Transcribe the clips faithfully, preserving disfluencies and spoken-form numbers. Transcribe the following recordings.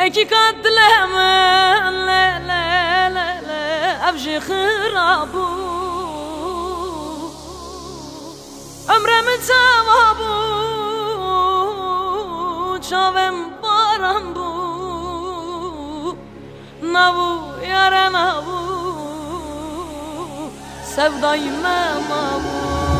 اکی قدلمن لا لا لا لا ابجی خرابو عمرم توابو چاوم بارم بو نبو یاره نبو sevdayı memabu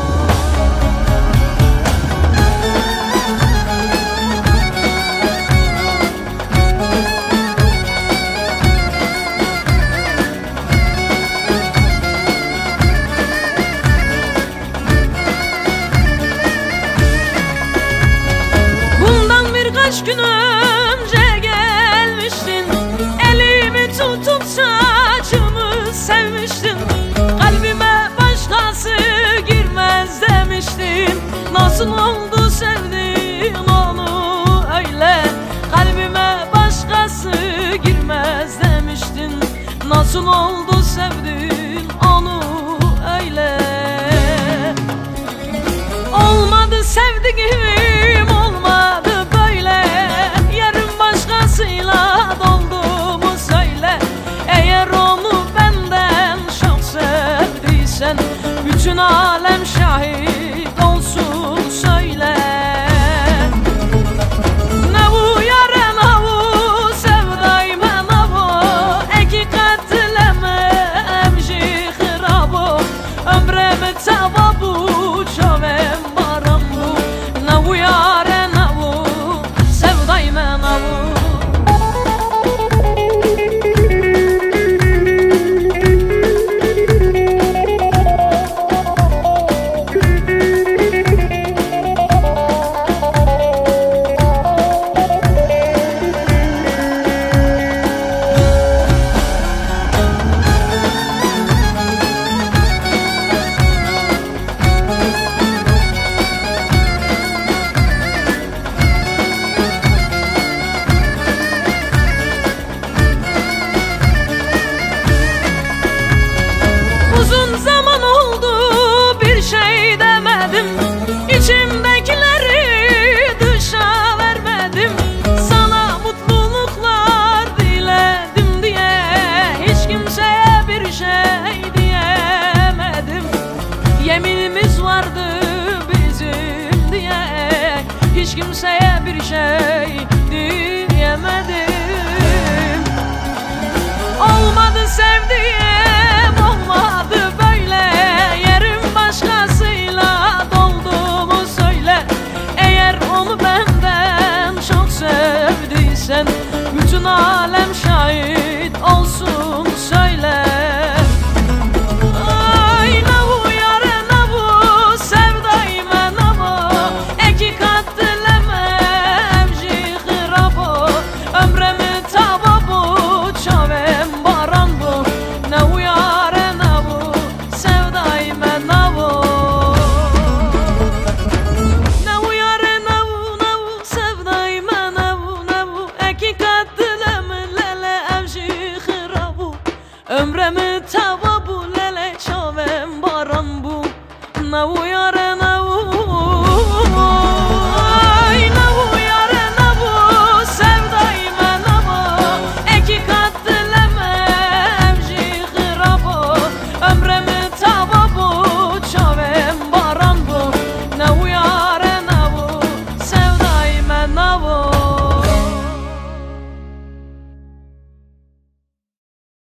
Bundan birkaç gün önce gelmiştin, elimi tutup saçımı sevmiştin, kalbime başkası girmez demiştin. Nasıl oldu sevdin onu öyle, kalbime başkası girmez demiştin. Nasıl oldu sevdin onu öyle. Olmadı sevdiğim, olmadı böyle, yarın başkasıyla doldu mu söyle. Eğer onu benden çok sevdiysen, bütün alem şahit olsun söyle. Ne bu yare ne bu sevdayme ne bu, eki katleme emji hırabo, ömremi tavabu çavem baram bu. Ne bu yare ne bu sevdayme ne bu. Uzun zaman oldu bir şey demedim, İçimdekileri dışa vermedim. Sana mutluluklar diledim diye hiç kimseye bir şey diyemedim. Yeminimiz vardı bizim diye hiç kimseye bir şey diyemedim.